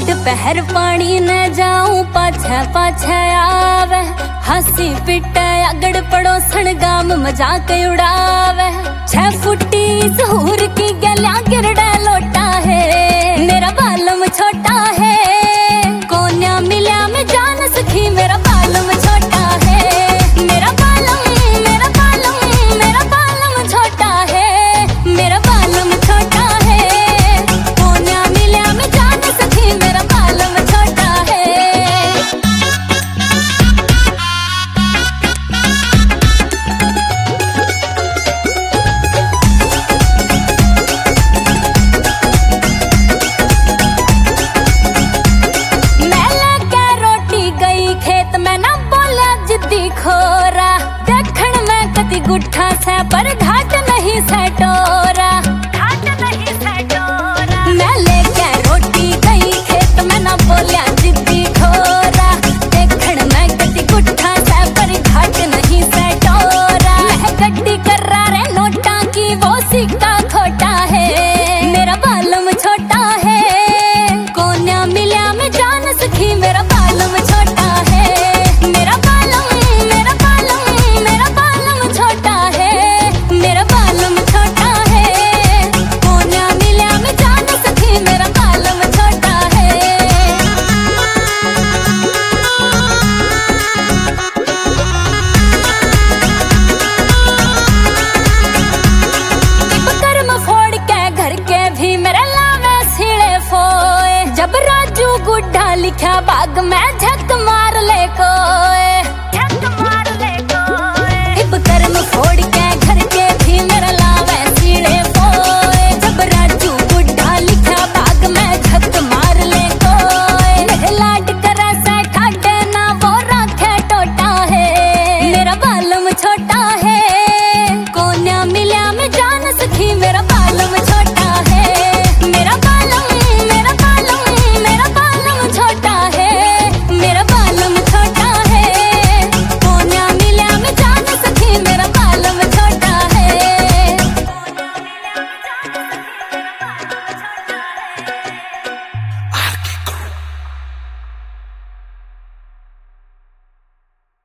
दोपहर पानी न जाऊं पाछे पाछे आवे, हंसी पिटे अगड़ पड़ोसन गाम मजाक उड़ावे। 6 फुटी सहूर की गलियां गिरडा लोटा है, मेरा बालम छोटा है। कोन्या मिल्या में जान सखी मेरा बालम छोटा है, मेरा बालम मेरा बालम मेरा बालम छोटा है, मेरा बालम छोटा है। कोन्या मिल्या में जान सखी मेरा बालम छोटा है। खोरा देखण में कति गुठा से पर घाट नहीं सेटो।